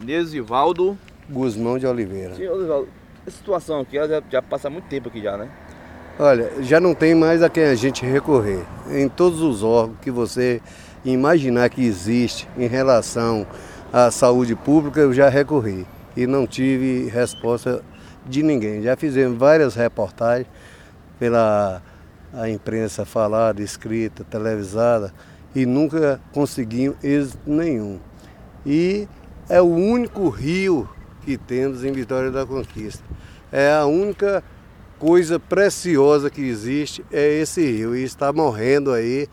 Nesivaldo Guzmão de Oliveira. Senhor Nesivaldo, a situação aqui ela já passa muito tempo aqui já, né? Olha, já não tem mais a quem a gente recorrer. Em todos os órgãos que você imaginar que existe em relação à saúde pública, eu já recorri. E não tive resposta de ninguém. Já fizemos várias reportagens pela imprensa falada, escrita, televisada, e nunca conseguimos êxito nenhum. E é o único rio que temos em Vitória da Conquista. É a única coisa preciosa que existe, é esse rio. E está morrendo aí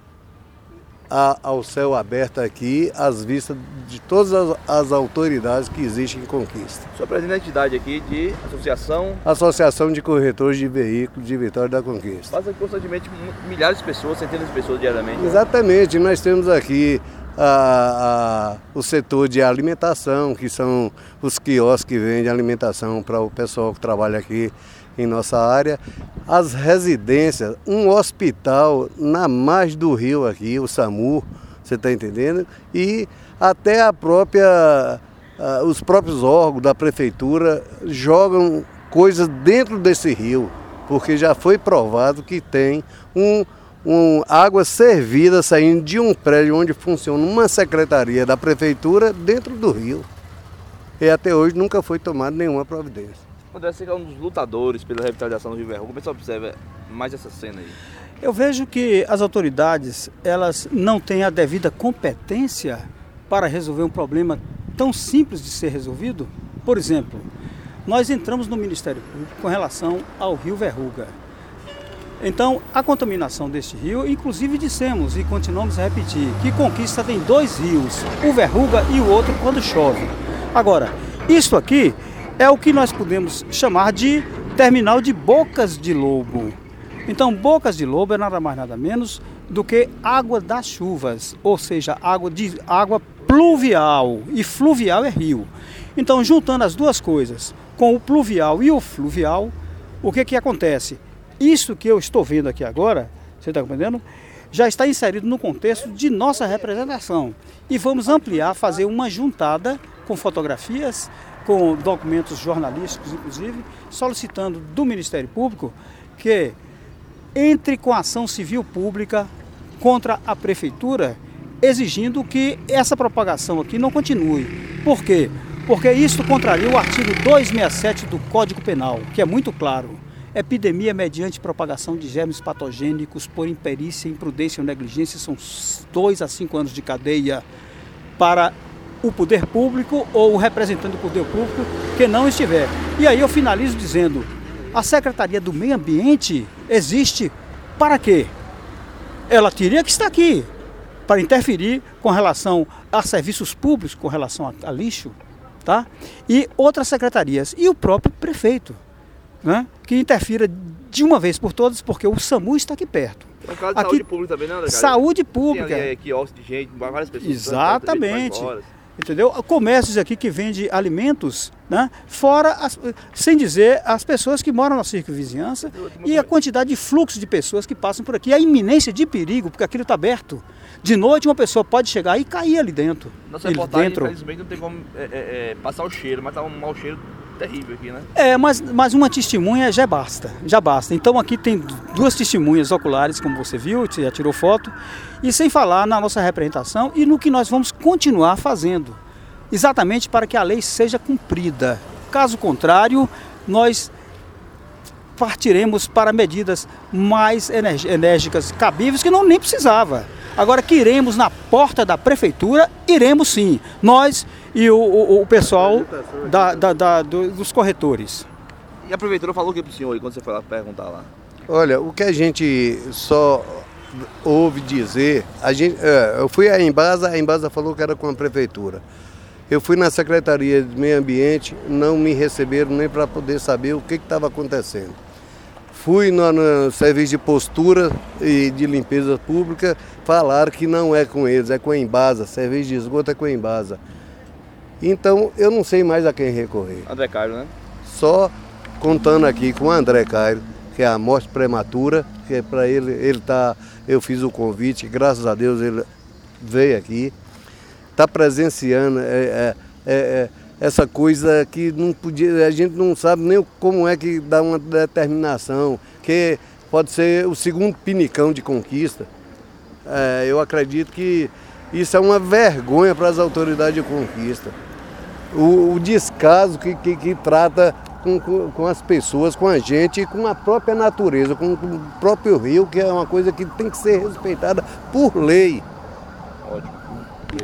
ao céu aberto aqui, às vistas de todas as autoridades que existem em Conquista. O senhor é presidente da entidade aqui de Associação de Corretores de Veículos de Vitória da Conquista. Passa constantemente milhares de pessoas, centenas de pessoas diariamente. Exatamente, nós temos aqui o setor de alimentação, que são os quiosques que vendem alimentação para o pessoal que trabalha aqui em nossa área, as residências, um hospital na margem do rio aqui, o SAMU, você está entendendo? E até os próprios órgãos da prefeitura jogam coisas dentro desse rio, porque já foi provado que tem água servida saindo de um prédio onde funciona uma secretaria da prefeitura dentro do rio. E até hoje nunca foi tomada nenhuma providência. André, você é um dos lutadores pela revitalização do Rio Verruga. Como é que você observa mais essa cena aí? Eu vejo que as autoridades, elas não têm a devida competência para resolver um problema tão simples de ser resolvido. Por exemplo, nós entramos no Ministério Público com relação ao Rio Verruga. Então, a contaminação deste rio, inclusive dissemos e continuamos a repetir, que Conquista tem dois rios, o Verruga e o outro quando chove. Agora, isso aqui é o que nós podemos chamar de terminal de Bocas de Lobo. Então, Bocas de Lobo é nada mais nada menos do que água das chuvas, ou seja, água pluvial, e fluvial é rio. Então, juntando as duas coisas, com o pluvial e o fluvial, o que acontece? Isso que eu estou vendo aqui agora, você está compreendendo? Já está inserido no contexto de nossa representação. E vamos ampliar, fazer uma juntada com fotografias, com documentos jornalísticos, inclusive, solicitando do Ministério Público que entre com ação civil pública contra a Prefeitura, exigindo que essa propagação aqui não continue. Por quê? Porque isso contraria o artigo 267 do Código Penal, que é muito claro. Epidemia mediante propagação de germes patogênicos por imperícia, imprudência ou negligência são 2 a 5 anos de cadeia para o poder público ou o representante do poder público que não estiver. E aí eu finalizo dizendo, a Secretaria do Meio Ambiente existe para quê? Ela teria que estar aqui para interferir com relação a serviços públicos, com relação a lixo, tá? E outras secretarias, e o próprio prefeito, né? Que interfira de uma vez por todas, porque o SAMU está aqui perto. É um caso de aqui, saúde pública também, não, né, cara? Saúde pública. Tem quiosque de gente, várias pessoas. Exatamente. Entendeu? Comércios aqui que vendem alimentos, né? Fora, sem dizer, as pessoas que moram na circunvizinhança e a quantidade de fluxo de pessoas que passam por aqui, a iminência de perigo, porque aquilo está aberto. De noite uma pessoa pode chegar e cair ali dentro. Nossa reportagem, infelizmente, não tem como passar o cheiro, mas está um mau cheiro terrível aqui, né? Mas uma testemunha já basta. Então aqui tem 2 testemunhas oculares, como você viu, você já tirou foto, e sem falar na nossa representação e no que nós vamos continuar fazendo, exatamente para que a lei seja cumprida. Caso contrário, nós partiremos para medidas mais enérgicas, cabíveis, que nem precisava. Agora que iremos na porta da prefeitura, iremos sim, nós e o pessoal dos corretores. E a prefeitura falou o que para o senhor aí, quando você foi lá perguntar lá? Olha, o que a gente só ouve dizer, eu fui à Embasa, a Embasa falou que era com a prefeitura. Eu fui na Secretaria de Meio Ambiente, não me receberam nem para poder saber o que estava acontecendo. Fui no serviço de postura e de limpeza pública, falaram que não é com eles, é com a Embasa, serviço de esgoto é com a Embasa. Então, eu não sei mais a quem recorrer. André Cairo, né? Só contando aqui com o André Cairo, que é a morte prematura, que é para ele eu fiz o convite, graças a Deus ele veio aqui, está presenciando essa coisa que não podia, a gente não sabe nem como é que dá uma determinação, que pode ser o segundo pinicão de conquista. Eu acredito que isso é uma vergonha para as autoridades de conquista. O descaso que trata com as pessoas, com a gente e com a própria natureza, com o próprio rio, que é uma coisa que tem que ser respeitada por lei.